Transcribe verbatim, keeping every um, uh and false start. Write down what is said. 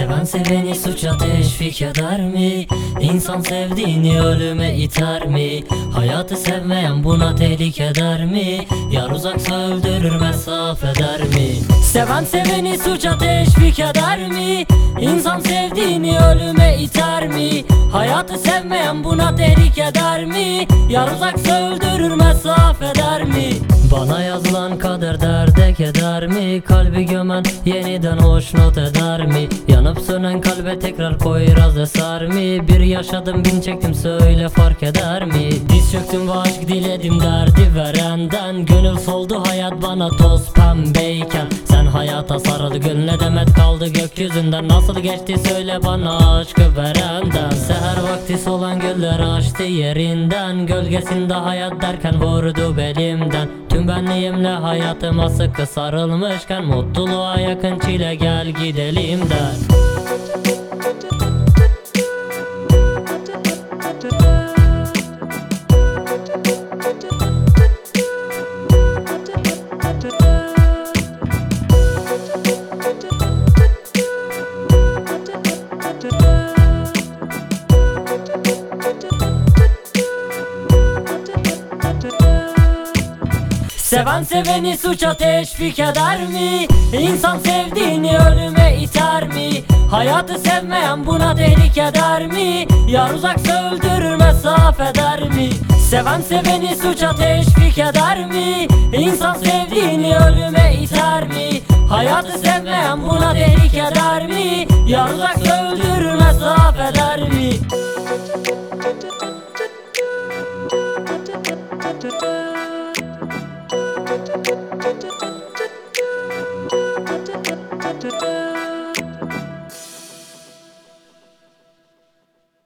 Seven seveni suça teşvik eder mi? İnsan sevdiğini ölüme iter mi? Hayatı sevmeyen buna tehlike eder mi? Yar uzaksa öldürür mesafe eder mi? Seven seveni suça teşvik eder mi? İnsan sevdiğini ölüme iter mi? Hayatı sevmeyen buna tehlike eder mi? Yar uzaksa öldürür mesafe eder mi? Bana yazılan kader derde keder mi? Kalbi gömen yeniden hoşnut eder mi? Yanıp sönen kalbe tekrar poyraz eser mi? Bir yaşadım bin çektim söyle fark eder mi? Diz çöktüm ve aşk diledim derdi verenden. Gönül soldu hayat bana toz pembeyken. Sen hayata sarıldı gönlüne demet kaldı gökyüzünden. Nasıl geçti söyle bana aşkı verenden. Seher vakti solan güller açtı yerinden. Gölgesinde hayat derken vurdu belimden. Tüm benliğimle hayatıma sıkı sarılmışken mutluluğa yakın çile gel gidelim der. Seven seveni suça teşvik eder mi? İnsan sevdiğini ölüme iter mi? Hayatı sevmeyen buna tehlike eder mi? Yar uzaksa öldürür mesafe eder mi? Seven seveni suça teşvik eder mi? İnsan sevdiğini ölüme iter mi? Hayatı sevmeyen buna tehlike eder mi? Yar uzaksa öldürür mesafe eder mi?